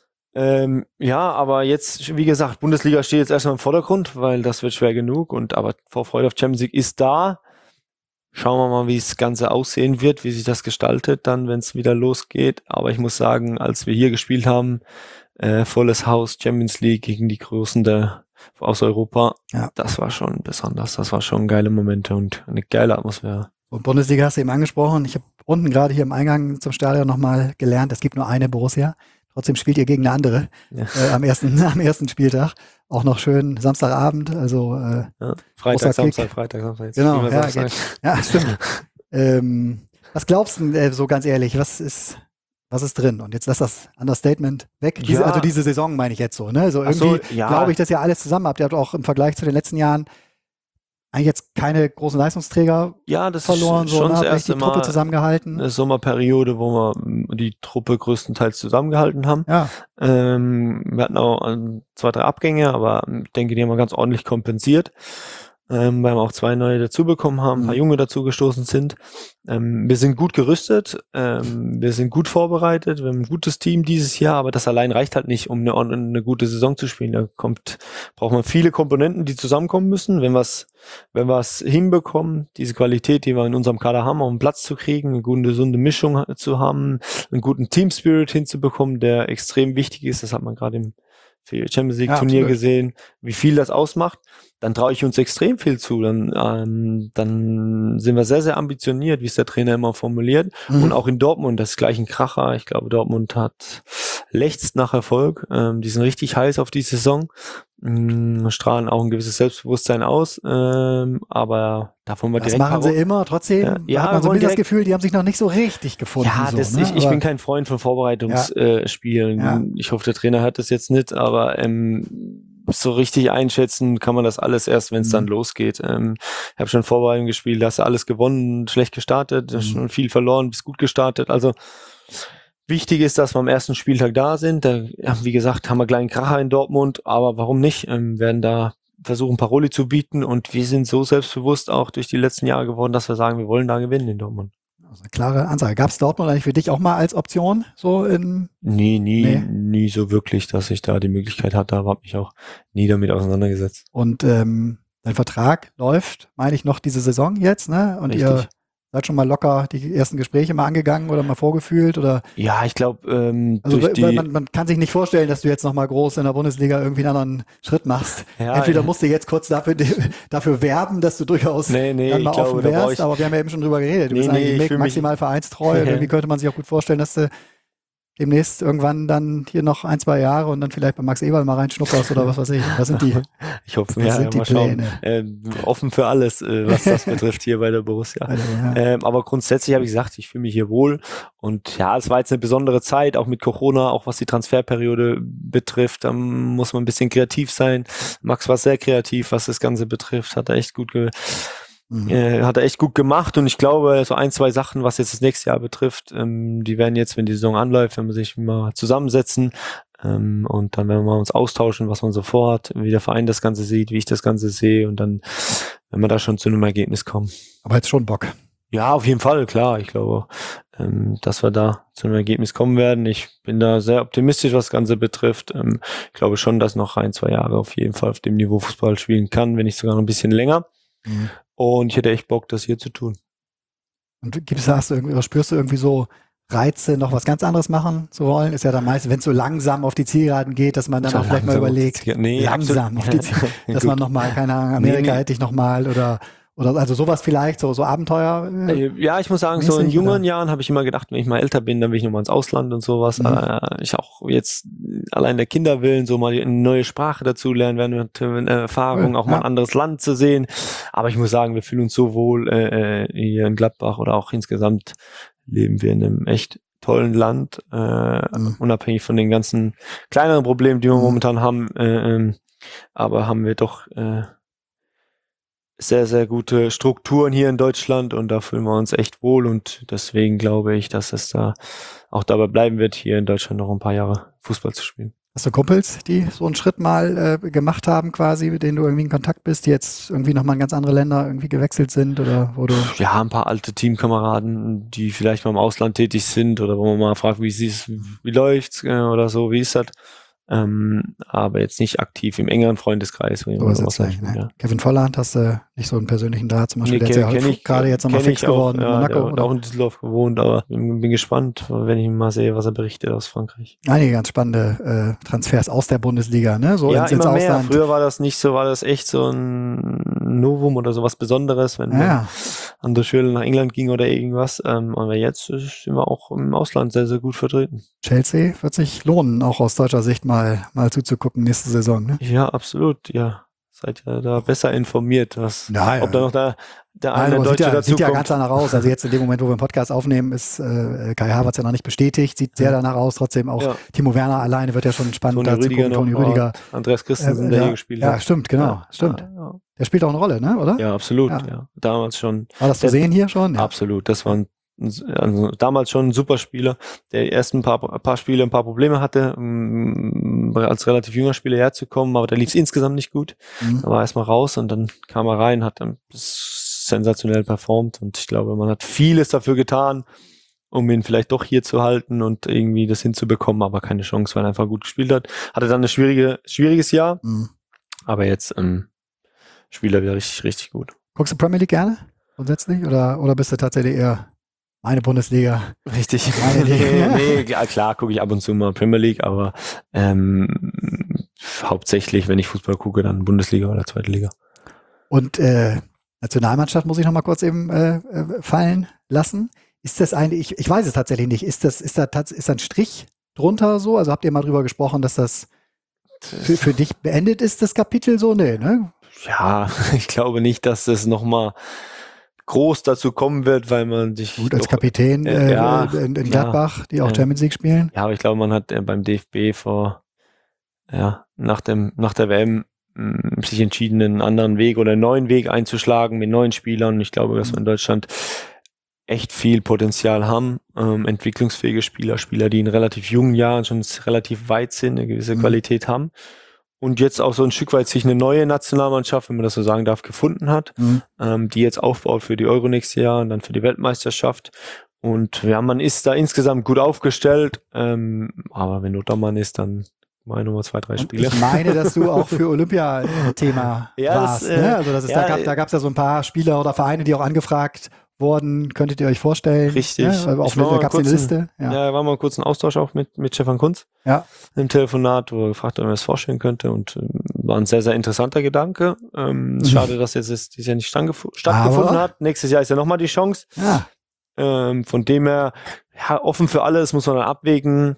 Aber jetzt, wie gesagt, Bundesliga steht jetzt erstmal im Vordergrund, weil das wird schwer genug. Aber Vorfreude auf Champions League ist da. Schauen wir mal, wie das Ganze aussehen wird, wie sich das gestaltet, dann, wenn es wieder losgeht. Aber ich muss sagen, als wir hier gespielt haben, volles Haus, Champions League gegen die Großen aus Europa, das war schon besonders. Das war schon geile Momente und eine geile Atmosphäre. Und Bundesliga hast du eben angesprochen. Ich habe unten gerade hier im Eingang zum Stadion nochmal gelernt, es gibt nur eine Borussia. Trotzdem spielt ihr gegen eine andere am ersten Spieltag. Auch noch schön Samstagabend, also Freitag, großer Kick. Samstag. Jetzt Genau, spielen wir ja, Samstag. ja, stimmt. Was glaubst du so ganz ehrlich, was ist drin? Und jetzt lass das Understatement weg. Ja. Diese Saison meine ich jetzt so, ne? So Ach so, irgendwie ja. glaube ich, dass ihr alles zusammen habt. Ihr habt auch im Vergleich zu den letzten Jahren eigentlich jetzt keine großen Leistungsträger Ja, das verloren, ist so, schon ne? das Habt echt erste die Truppe Mal zusammengehalten. eine Sommerperiode, wo wir die Truppe größtenteils zusammengehalten haben. Ja, Wir hatten auch 2, 3 Abgänge, aber ich denke, die haben wir ganz ordentlich kompensiert. Weil wir auch 2 neue dazubekommen haben, ein paar Junge dazugestoßen sind. Wir sind gut gerüstet, wir sind gut vorbereitet, wir haben ein gutes Team dieses Jahr, aber das allein reicht halt nicht, um eine gute Saison zu spielen. Braucht man viele Komponenten, die zusammenkommen müssen. Wenn wir es hinbekommen, diese Qualität, die wir in unserem Kader haben, auf den Platz zu kriegen, eine gute, gesunde Mischung zu haben, einen guten Team-Spirit hinzubekommen, der extrem wichtig ist, das hat man gerade im Champions League Turnier absolut. gesehen, wie viel das ausmacht, dann traue ich uns extrem viel zu. Dann sind wir sehr, sehr ambitioniert, wie es der Trainer immer formuliert. Und auch in Dortmund, das ist gleich ein Kracher. Ich glaube, Dortmund hat lechzt nach Erfolg. Die sind richtig heiß auf die Saison, strahlen auch ein gewisses Selbstbewusstsein aus, aber davon war Das direkt... machen sie immer, trotzdem Ja, hat man so ein wollen bisschen das direkt- Gefühl, die haben sich noch nicht so richtig gefunden. Ja, so, das, ne? ich Aber- bin kein Freund von Vorbereitungsspielen. Ja. Ich hoffe, der Trainer hört das jetzt nicht, aber so richtig einschätzen kann man das alles erst, wenn es dann losgeht. Ich habe schon Vorbereitung gespielt, hast du alles gewonnen, schlecht gestartet, schon viel verloren, bist gut gestartet. Also wichtig ist, dass wir am ersten Spieltag da sind. Da, ja, wie gesagt, haben wir gleich einen Kracher in Dortmund, aber warum nicht? Werden da versuchen, Paroli zu bieten und wir sind so selbstbewusst auch durch die letzten Jahre geworden, dass wir sagen, wir wollen da gewinnen in Dortmund. Also eine klare Ansage. Gab es Dortmund eigentlich für dich auch mal als Option? So in Nie so wirklich, dass ich da die Möglichkeit hatte, aber habe mich auch nie damit auseinandergesetzt. und dein Vertrag läuft, meine ich, noch diese Saison jetzt, ne? Und Richtig. ihr seid schon mal locker die ersten Gespräche mal angegangen oder mal vorgefühlt oder Ja, ich glaube, also durch weil die... man kann sich nicht vorstellen, dass du jetzt noch mal groß in der Bundesliga irgendwie einen anderen Schritt machst. Ja, Entweder musst du jetzt kurz dafür werben, dass du durchaus Nee, dann ich mal glaube, offen da brauch wärst, ich... aber wir haben ja eben schon drüber geredet. Du Nee, bist nee, eigentlich ich fühl mich- maximal vereinstreu. Und irgendwie könnte man sich auch gut vorstellen, dass du demnächst irgendwann dann hier noch 1-2 Jahre und dann vielleicht bei Max Eberl mal reinschnupperst oder was weiß ich. Was sind die? Ich hoffe, Was ja, sind die mal schauen. Pläne? Offen für alles, was das betrifft hier bei der Borussia. Also, ja. Aber grundsätzlich habe ich gesagt, ich fühle mich hier wohl. Und ja, es war jetzt eine besondere Zeit, auch mit Corona, auch was die Transferperiode betrifft. Da muss man ein bisschen kreativ sein. Max war sehr kreativ, was das Ganze betrifft. Hat er echt gut gemacht. Und ich glaube, so 1, 2 Sachen, was jetzt das nächste Jahr betrifft, die werden jetzt, wenn die Saison anläuft, wenn wir sich mal zusammensetzen, und dann werden wir uns austauschen, was man so vorhat, wie der Verein das Ganze sieht, wie ich das Ganze sehe und dann, wenn wir da schon zu einem Ergebnis kommen. Aber jetzt schon Bock. Ja, auf jeden Fall, klar. Ich glaube, dass wir da zu einem Ergebnis kommen werden. Ich bin da sehr optimistisch, was das Ganze betrifft. Ich glaube schon, dass noch 1, 2 Jahre auf jeden Fall auf dem Niveau Fußball spielen kann, wenn nicht sogar noch ein bisschen länger. Und ich hätte echt Bock, das hier zu tun. Und spürst du irgendwie so Reize, noch was ganz anderes machen zu wollen? Ist ja dann meist, wenn es so langsam auf die Zielgeraden geht, dass man dann auch vielleicht mal überlegt, langsam auf die Zielgeraden, dass man nochmal, keine Ahnung, Amerika hätte ich nochmal oder also sowas vielleicht, so Abenteuer. Ja, ich muss sagen, so in jungen Jahren habe ich immer gedacht, wenn ich mal älter bin, dann will ich nochmal ins Ausland und sowas. Ich auch jetzt allein der Kinder willen, so mal eine neue Sprache dazu lernen, werden eine Erfahrung, auch mal ein anderes Land zu sehen. Aber ich muss sagen, wir fühlen uns so wohl hier in Gladbach oder auch insgesamt leben wir in einem echt tollen Land, unabhängig von den ganzen kleineren Problemen, die wir momentan haben. Aber haben wir doch sehr, sehr gute Strukturen hier in Deutschland und da fühlen wir uns echt wohl und deswegen glaube ich, dass es da auch dabei bleiben wird, hier in Deutschland noch ein paar Jahre Fußball zu spielen. Hast du Kumpels, die so einen Schritt mal gemacht haben quasi, mit denen du irgendwie in Kontakt bist, die jetzt irgendwie nochmal in ganz andere Länder irgendwie gewechselt sind oder wo du... Ja, ein paar alte Teamkameraden, die vielleicht mal im Ausland tätig sind oder wo man mal fragt, wie läuft's oder so, wie ist das? Aber jetzt nicht aktiv im engeren Freundeskreis. Kevin Volland, hast du nicht so einen persönlichen Draht zum Beispiel? Der ist ja gerade jetzt nochmal fix geworden in Monaco. Oder auch in Düsseldorf gewohnt, aber bin gespannt, wenn ich mal sehe, was er berichtet aus Frankreich. Einige ganz spannende Transfers aus der Bundesliga, ne? So ja, ins immer mehr. Ausland. Früher war das nicht so, war das echt so ein Novum oder so was Besonderes, wenn André Schürrle nach England ging oder irgendwas. Aber jetzt sind wir auch im Ausland sehr, sehr gut vertreten. Chelsea wird sich lohnen, auch aus deutscher Sicht mal zuzugucken nächste Saison, ne? Ja, absolut, ja. Seid ja da besser informiert, ob da noch der eine Deutsche dazu sieht ja kommt. ganz danach aus. Also jetzt in dem Moment, wo wir einen Podcast aufnehmen, ist Kai Havertz ja noch nicht bestätigt, sieht sehr danach aus. Trotzdem auch Timo Werner alleine wird ja schon spannend Toni Rüdiger gucken. Toni Rüdiger. Andreas Christensen, der hier gespielt hat. Ja, stimmt, genau. Stimmt. Ja. Der spielt auch eine Rolle, ne? Oder? Ja, absolut. Ja. Damals schon. War das zu sehen hier schon? Ja. Absolut. Das war damals schon ein super Spieler, der die ersten paar Spiele ein paar Probleme hatte, als relativ junger Spieler herzukommen, aber der lief es insgesamt nicht gut. Da war erstmal raus und dann kam er rein, hat dann sensationell performt und ich glaube, man hat vieles dafür getan, um ihn vielleicht doch hier zu halten und irgendwie das hinzubekommen, aber keine Chance, weil er einfach gut gespielt hat. Hatte dann ein schwieriges Jahr, aber jetzt spielt er wieder richtig, richtig gut. Guckst du Premier League gerne grundsätzlich oder bist du tatsächlich eher meine Bundesliga? Richtig. Nee, klar gucke ich ab und zu mal Premier League, aber hauptsächlich, wenn ich Fußball gucke, dann Bundesliga oder Zweite Liga. Und Nationalmannschaft muss ich noch mal kurz eben fallen lassen. Ist das eigentlich, ich weiß es tatsächlich nicht, ist da ein Strich drunter so? Also habt ihr mal drüber gesprochen, dass das für dich beendet ist, das Kapitel so? Nee, ne? Ja, ich glaube nicht, dass es nochmal groß dazu kommen wird, weil man sich Gut, als Kapitän in Gladbach, die auch Champions League spielen. Ja, aber ich glaube, man hat beim DFB nach der WM sich entschieden, einen anderen Weg oder einen neuen Weg einzuschlagen mit neuen Spielern. Ich glaube, dass wir in Deutschland echt viel Potenzial haben, entwicklungsfähige Spieler, die in relativ jungen Jahren schon relativ weit sind, eine gewisse Qualität haben und jetzt auch so ein Stück weit sich eine neue Nationalmannschaft, wenn man das so sagen darf, gefunden hat, die jetzt aufbaut für die Euro nächstes Jahr und dann für die Weltmeisterschaft. Und ja, man ist da insgesamt gut aufgestellt, aber wenn Notermann ist, dann mal Nummer 2, 3 Spiele. Ich meine, dass du auch für Olympia-Thema warst. Ne? Also da gab es ja so ein paar Spieler oder Vereine, die auch angefragt wurden. Könntet ihr euch vorstellen? Richtig. Ne? Da gab es eine Liste. Ja, war mal kurz ein Austausch auch mit Stefan Kunz im Telefonat, wo er gefragt hat, ob er das vorstellen könnte. Und war ein sehr, sehr interessanter Gedanke. Schade, dass jetzt dieses Jahr nicht stattgefunden hat. Nächstes Jahr ist ja nochmal die Chance. Ja. Von dem her, offen für alles, muss man dann abwägen.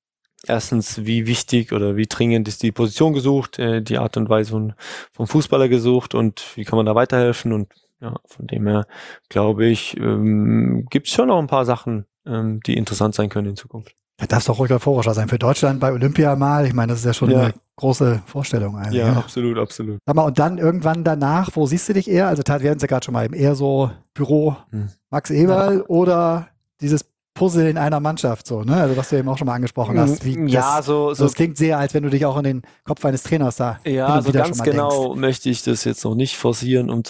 Erstens, wie wichtig oder wie dringend ist die Position gesucht, die Art und Weise vom Fußballer gesucht und wie kann man da weiterhelfen. Und ja, von dem her, glaube ich, gibt es schon noch ein paar Sachen, die interessant sein können in Zukunft. Da darf es doch ruhig euphorischer sein. Für Deutschland bei Olympia mal, ich meine, das ist ja schon eine große Vorstellung. Also, ja, absolut. Sag mal, und dann irgendwann danach, wo siehst du dich eher? Also wir hatten es ja gerade schon mal eben, eher so Büro Max Eberl oder dieses Puzzle in einer Mannschaft, so, ne? Also was du eben auch schon mal angesprochen hast. Das klingt sehr, als wenn du dich auch in den Kopf eines Trainers da so ganz genau denkst. Möchte ich das jetzt noch nicht forcieren, um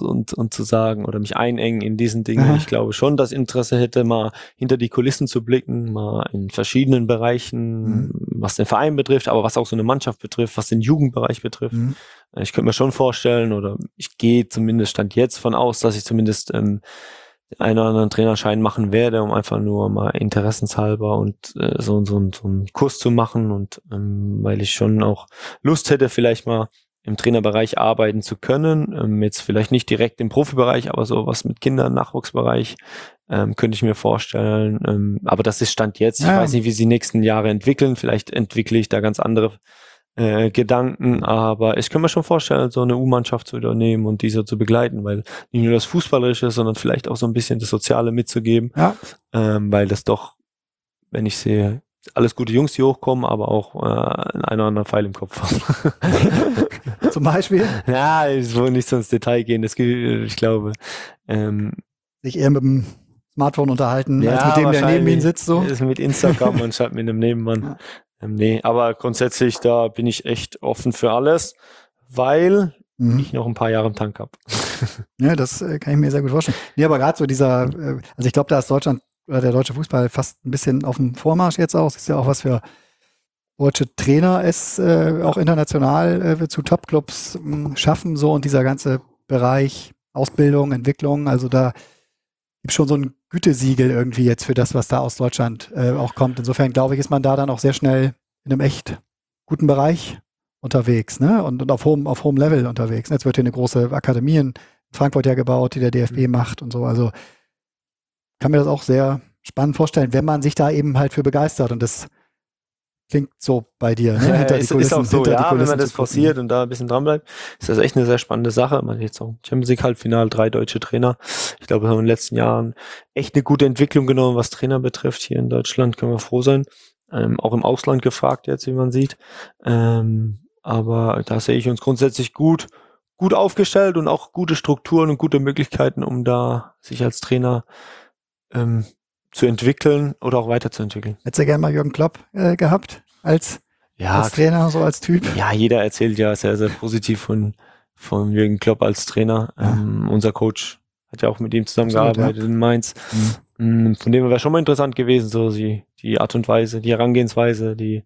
zu sagen oder mich einengen in diesen Dingen. Ich glaube schon, dass Interesse hätte, mal hinter die Kulissen zu blicken, mal in verschiedenen Bereichen, was den Verein betrifft, aber was auch so eine Mannschaft betrifft, was den Jugendbereich betrifft. Ich könnte mir schon vorstellen, oder ich gehe zumindest Stand jetzt von aus, dass ich zumindest einen oder anderen Trainerschein machen werde, um einfach nur mal interessenshalber und so einen Kurs zu machen und weil ich schon auch Lust hätte, vielleicht mal im Trainerbereich arbeiten zu können, jetzt vielleicht nicht direkt im Profibereich, aber so was mit Kindern, Nachwuchsbereich könnte ich mir vorstellen, aber das ist Stand jetzt, ich weiß nicht, wie sie die nächsten Jahre entwickeln, vielleicht entwickle ich da ganz andere Gedanken, aber ich kann mir schon vorstellen, so eine U-Mannschaft zu übernehmen und diese zu begleiten, weil nicht nur das Fußballerische, sondern vielleicht auch so ein bisschen das Soziale mitzugeben, weil das doch, wenn ich sehe, alles gute Jungs, die hochkommen, aber auch einen oder anderen Pfeil im Kopf haben. Zum Beispiel? Ja, ich will nicht so ins Detail gehen, ich glaube. Sich eher mit dem Smartphone unterhalten, als mit dem, der neben ihnen sitzt. So. Ist mit Instagram anstatt mit einem Nebenmann. Nee, aber grundsätzlich, da bin ich echt offen für alles, weil ich noch ein paar Jahre im Tank habe. Ja, das kann ich mir sehr gut vorstellen. Nee, aber gerade so also ich glaube, da ist Deutschland oder der deutsche Fußball fast ein bisschen auf dem Vormarsch jetzt auch. Das ist ja auch was für deutsche Trainer es auch international zu Topclubs schaffen, so, und dieser ganze Bereich Ausbildung, Entwicklung, also da gibt es schon so ein Gütesiegel irgendwie jetzt für das, was da aus Deutschland auch kommt. Insofern glaube ich, ist man da dann auch sehr schnell in einem echt guten Bereich unterwegs, ne? Und auf hohem Level unterwegs. Jetzt wird hier eine große Akademie in Frankfurt ja gebaut, die der DFB macht und so. Also kann mir das auch sehr spannend vorstellen, wenn man sich da eben halt für begeistert. Und das klingt so bei dir, ne? Hinter die Kulissen, ist auch so, wenn man das forciert und da ein bisschen dran bleibt, ist das echt eine sehr spannende Sache. Man hat jetzt auch Champions League Halbfinale, 3 deutsche Trainer. Ich glaube, wir haben in den letzten Jahren echt eine gute Entwicklung genommen, was Trainer betrifft. Hier in Deutschland können wir froh sein. Auch im Ausland gefragt jetzt, wie man sieht. Aber da sehe ich uns grundsätzlich gut aufgestellt und auch gute Strukturen und gute Möglichkeiten, um da sich als Trainer zu entwickeln oder auch weiterzuentwickeln. Hättest du gerne mal Jürgen Klopp gehabt als Trainer, so als Typ? Ja, jeder erzählt ja sehr, sehr positiv von Jürgen Klopp als Trainer. Unser Coach hat ja auch mit ihm zusammengearbeitet in Mainz. Von dem wäre schon mal interessant gewesen, so die Art und Weise, die Herangehensweise, die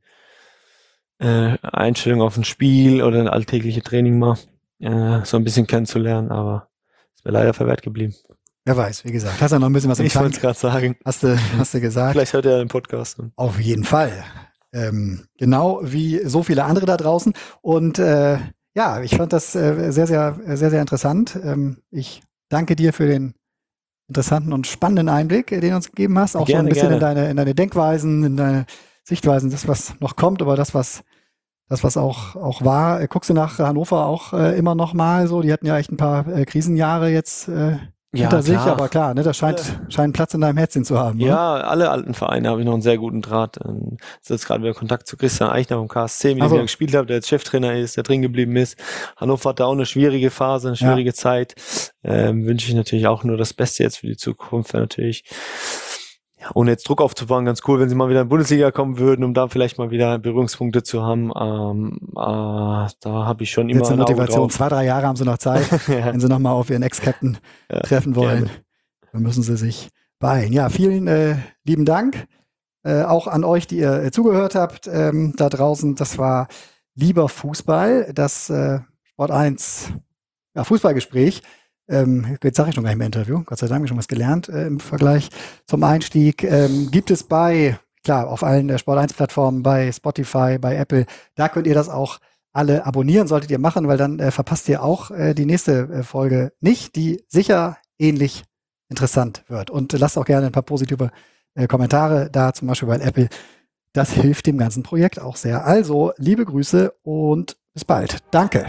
Einstellung auf ein Spiel oder ein alltägliche Training mal so ein bisschen kennenzulernen, aber es wäre leider verwehrt geblieben. Wer weiß, wie gesagt. Hast du noch ein bisschen was im Tank? Ich wollte es gerade sagen. Hast du gesagt. Vielleicht hört er den Podcast. Auf jeden Fall. Genau wie so viele andere da draußen. Und ich fand das sehr, sehr, sehr, sehr interessant. Ich danke dir für den interessanten und spannenden Einblick, den du uns gegeben hast. Auch gerne, so ein bisschen in deine Denkweisen, in deine Sichtweisen, das, was noch kommt, aber das, was auch war. Guckst du nach Hannover auch immer noch mal so? Die hatten ja echt ein paar Krisenjahre jetzt hinter sich, aber klar, ne, das scheint Platz in deinem Herzchen zu haben. Ja, oder? Alle alten Vereine habe ich noch einen sehr guten Draht. Ich habe jetzt gerade wieder Kontakt zu Christian Eichner vom KSC, mit dem ich gespielt habe, der jetzt Cheftrainer ist, der drin geblieben ist. Hannover hat da auch eine schwierige Phase, eine schwierige Zeit. Wünsche ich natürlich auch nur das Beste jetzt für die Zukunft. Natürlich, ohne jetzt Druck aufzubauen, ganz cool, wenn sie mal wieder in die Bundesliga kommen würden, um da vielleicht mal wieder Berührungspunkte zu haben. Da habe ich schon immer eine Motivation. 2-3 Jahre haben sie noch Zeit, wenn sie nochmal auf ihren Ex-Captain treffen wollen. Dann müssen sie sich beeilen. Ja, vielen lieben Dank. Auch an euch, die ihr zugehört habt da draußen. Das war Lieber Fußball, das Sport 1 Fußballgespräch. Jetzt sage ich schon gar nicht mehr Interview. Gott sei Dank, habe ich schon was gelernt im Vergleich zum Einstieg. Gibt es auf allen Sport 1 Plattformen, bei Spotify, bei Apple. Da könnt ihr das auch alle abonnieren, solltet ihr machen, weil dann verpasst ihr auch die nächste Folge nicht, die sicher ähnlich interessant wird. Und lasst auch gerne ein paar positive Kommentare da, zum Beispiel bei Apple. Das hilft dem ganzen Projekt auch sehr. Also, liebe Grüße und bis bald. Danke.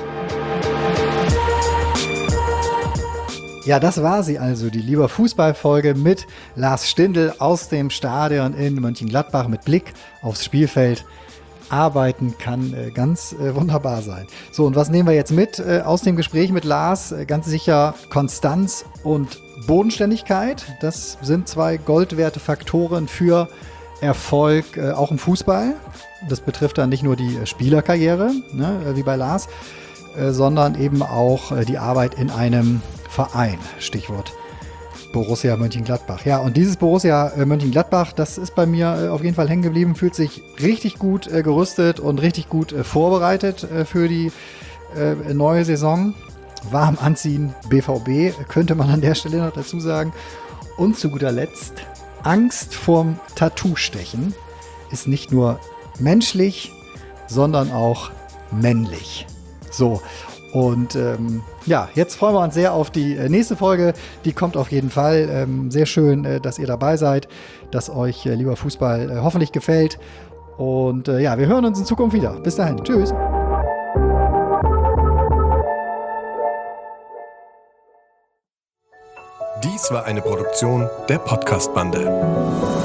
Ja, das war sie also, die Lieber Fußball-Folge mit Lars Stindl aus dem Stadion in Mönchengladbach mit Blick aufs Spielfeld. Arbeiten kann ganz wunderbar sein. So, und was nehmen wir jetzt mit aus dem Gespräch mit Lars? Ganz sicher Konstanz und Bodenständigkeit. Das sind 2 Goldwerte-Faktoren für Erfolg, auch im Fußball. Das betrifft dann nicht nur die Spielerkarriere, ne, wie bei Lars, sondern eben auch die Arbeit in einem Verein, Stichwort Borussia Mönchengladbach. Ja, und dieses Borussia Mönchengladbach, das ist bei mir auf jeden Fall hängen geblieben, fühlt sich richtig gut gerüstet und richtig gut vorbereitet für die neue Saison. Warm anziehen, BVB, könnte man an der Stelle noch dazu sagen. Und zu guter Letzt, Angst vorm Tattoo-Stechen ist nicht nur menschlich, sondern auch männlich. So. Und jetzt freuen wir uns sehr auf die nächste Folge. Die kommt auf jeden Fall. Sehr schön, dass ihr dabei seid, dass euch Lieber Fußball hoffentlich gefällt. Und wir hören uns in Zukunft wieder. Bis dahin. Tschüss. Dies war eine Produktion der Podcast-Bande.